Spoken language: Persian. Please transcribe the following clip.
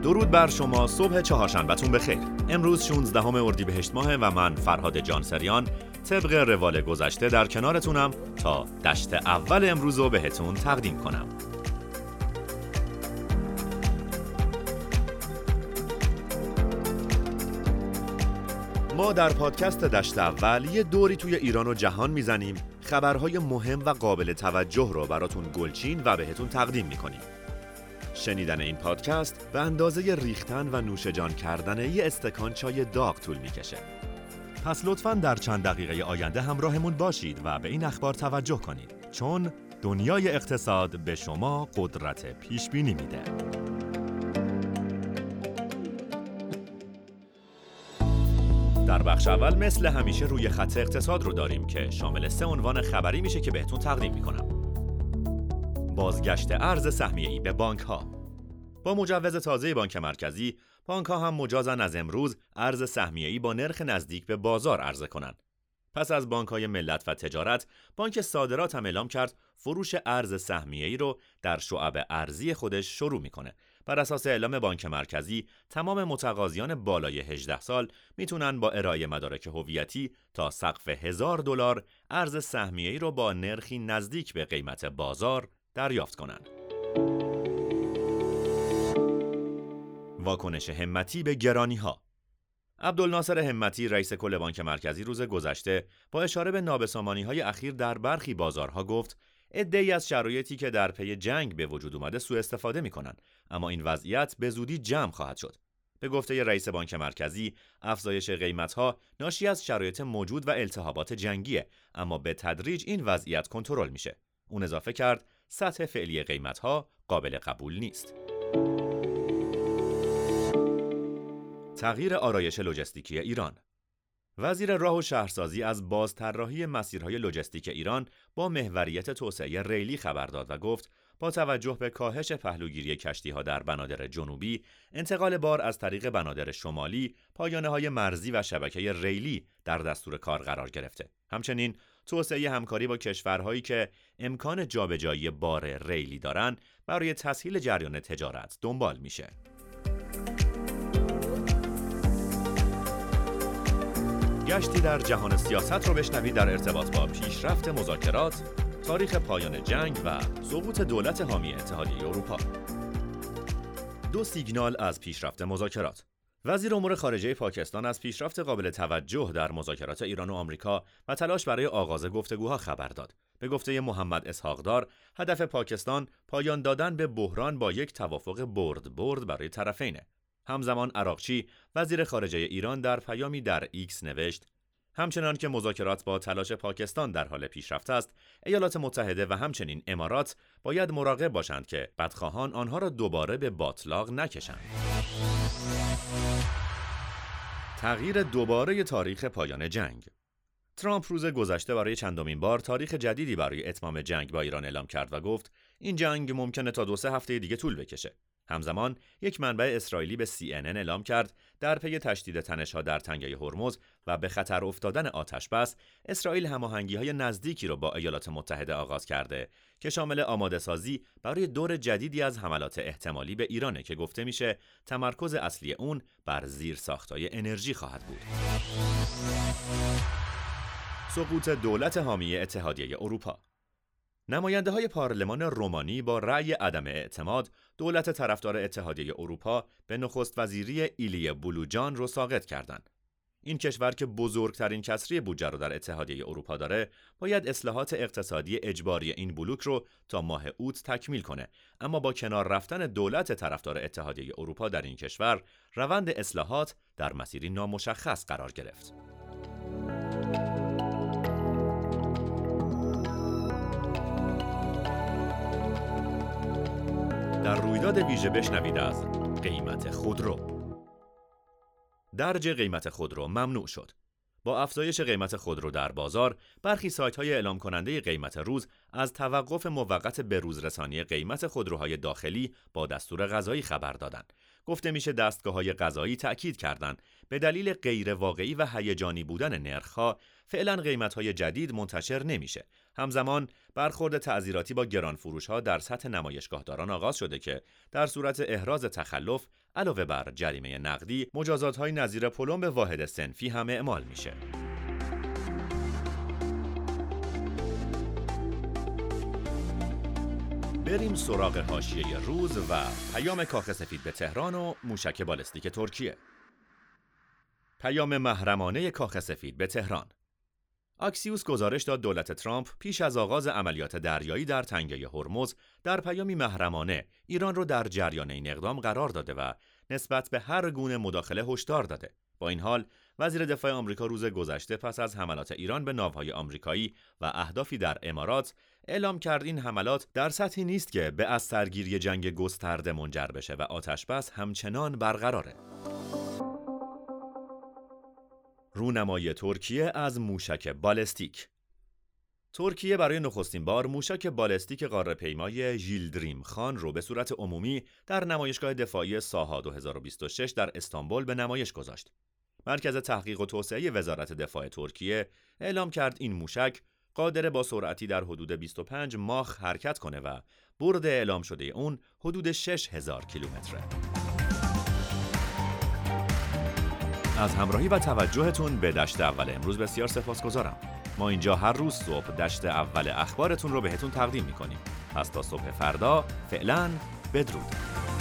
درود بر شما، صبح چهارشنبه‌تون بخیر. امروز 16 اردیبهشت ماه و من فرهاد جانسریان طبق روال گذشته در کنارتونم تا دشت اول امروز رو بهتون تقدیم کنم. ما در پادکست دشت اول یه دوری توی ایران و جهان میزنیم، خبرهای مهم و قابل توجه رو براتون گلچین و بهتون تقدیم میکنیم. شنیدن این پادکست به اندازه ریختن و نوشجان کردن یه استکان چای داغ طول میکشه. پس لطفاً در چند دقیقه آینده همراهمون باشید و به این اخبار توجه کنید، چون دنیای اقتصاد به شما قدرت پیش بینی میده. در بخش اول مثل همیشه روی خط اقتصاد رو داریم که شامل 3 عنوان خبری میشه که بهتون تقدیم میکنم. بازگشت ارز سهمیه‌ای به بانک‌ها. با مجوز تازه بانک مرکزی، بانک‌ها هم مجازن از امروز ارز سهمیه‌ای با نرخ نزدیک به بازار عرضه کنند. پس از بانک‌های ملت و تجارت، بانک صادرات هم اعلام کرد فروش ارز سهمیه‌ای رو در شعب ارزی خودش شروع میکنه. بر اساس اعلام بانک مرکزی، تمام متقاضیان بالای 18 سال میتونن با ارائه مدارک هویتی تا سقف $1000 ارز سهمیه‌ای رو با نرخی نزدیک به قیمت بازار دریافت کنند. واکنش همتی به گرانی‌ها. عبدالناصر همتی رئیس کل بانک مرکزی روز گذشته با اشاره به نابسامانی‌های اخیر در برخی بازارها گفت عده‌ای از شرایطی که در پی جنگ به وجود اومده سوء استفاده می‌کنند، اما این وضعیت به زودی جمع خواهد شد. به گفته رئیس بانک مرکزی، افزایش قیمت‌ها ناشی از شرایط موجود و التهابات جنگیه، اما به تدریج این وضعیت کنترل میشه. اون اضافه کرد سطح فعلی قیمت‌ها قابل قبول نیست. تغییر آرایش لوجستیکی ایران. وزیر راه و شهرسازی از بازطراحی مسیرهای لوجستیک ایران با محوریت توسعه ریلی خبر داد و گفت با توجه به کاهش پهلوگیری کشتی‌ها در بنادر جنوبی، انتقال بار از طریق بنادر شمالی، پایانه‌های مرزی و شبکه ریلی در دستور کار قرار گرفته. همچنین توسعه همکاری با کشورهایی که امکان جابجایی بار ریلی دارند برای تسهیل جریان تجارت دنبال میشه. گشتی در جهان سیاست رو بشنوید در ارتباط با پیشرفت مذاکرات، تاریخ پایان جنگ و سقوط دولت حامی اتحادیه اروپا. 2 سیگنال از پیشرفت مذاکرات. وزیر امور خارجه پاکستان از پیشرفت قابل توجه در مذاکرات ایران و آمریکا و تلاش برای آغاز گفتگوها خبر داد. به گفته محمد اسحاق‌دار، هدف پاکستان پایان دادن به بحران با یک توافق برد برای طرفینه. همزمان عراقچی، وزیر خارجه ایران، در پیامی در ایکس نوشت: همچنان که مذاکرات با تلاش پاکستان در حال پیشرفت است، ایالات متحده و همچنین امارات باید مراقب باشند که بدخواهان آنها را دوباره به باطلاق نکشند. تغییر دوباره تاریخ پایان جنگ. ترامپ روز گذشته برای چندمین بار تاریخ جدیدی برای اتمام جنگ با ایران اعلام کرد و گفت این جنگ ممکنه تا 2-3 هفته دیگه طول بکشه. همزمان یک منبع اسرائیلی به CNN اعلام کرد در پی تشدید تنش‌ها در تنگه هرمز و به خطر افتادن آتش بس، اسرائیل هماهنگی‌های نزدیکی را با ایالات متحده آغاز کرده که شامل آماده‌سازی برای دور جدیدی از حملات احتمالی به ایرانه که گفته میشه تمرکز اصلی اون بر زیرساخت‌های انرژی خواهد بود. سقوط دولت حامی اتحادیه اروپا. نماینده‌های پارلمان رومانی با رأی عدم اعتماد دولت طرفدار اتحادیه اروپا به نخست وزیری ایلیا بولوجان رو ساقط کردند. این کشور که بزرگترین کسری بودجه رو در اتحادیه اروپا داره، باید اصلاحات اقتصادی اجباری این بلوک رو تا ماه اوت تکمیل کنه، اما با کنار رفتن دولت طرفدار اتحادیه اروپا در این کشور، روند اصلاحات در مسیری نامشخص قرار گرفت. در رویداد ویژه بشنوید از قیمت خودرو. درج قیمت خودرو ممنوع شد. با افزایش قیمت خودرو در بازار، برخی سایت‌های اعلام کننده قیمت روز از توقف موقت بروز رسانی قیمت خودروهای داخلی با دستور قضایی خبر دادند. گفته میشه دستگاه‌های قضایی تأکید کردند به دلیل غیر واقعی و هیجانی بودن نرخ‌ها، فعلا قیمت‌های جدید منتشر نمیشه. همزمان برخورد تعزیراتی با گرانفروش‌ها در سطح نمایشگاهداران آغاز شده که در صورت احراز تخلف علاوه بر جریمه نقدی، مجازات‌های نظیر پلم به واحد صنفی هم اعمال میشه. بریم سراغ حاشیه روز و پیام کاخ سفید به تهران و موشک بالستیک ترکیه. پیام محرمانه کاخ سفید به تهران. اکسیوس گزارش داد دولت ترامپ پیش از آغاز عملیات دریایی در تنگه هرمز در پیامی محرمانه ایران رو در جریان این اقدام قرار داده و نسبت به هر گونه مداخله هشدار داده. با این حال وزیر دفاع آمریکا روز گذشته پس از حملات ایران به ناوهای آمریکایی و اهدافی در امارات اعلام کرد این حملات در سطحی نیست که به از سرگیری جنگ گسترده منجر بشه و آتش‌بس همچنان برقراره. رونمایی ترکیه از موشک بالستیک. ترکیه برای نخستین بار موشک بالستیک قاره‌پیمای ژیلدریم خان رو به صورت عمومی در نمایشگاه دفاعی ساها 2026 در استانبول به نمایش گذاشت. مرکز تحقیق و توسعه وزارت دفاع ترکیه اعلام کرد این موشک قادر با سرعتی در حدود 25 ماخ حرکت کنه و برد اعلام شده اون حدود 6000 کیلومتره. از همراهی و توجهتون به دشت اول امروز بسیار سپاسگزارم. ما اینجا هر روز صبح دشت اول اخبارتون رو بهتون تقدیم میکنیم. پس تا صبح فردا، فعلا بدرود.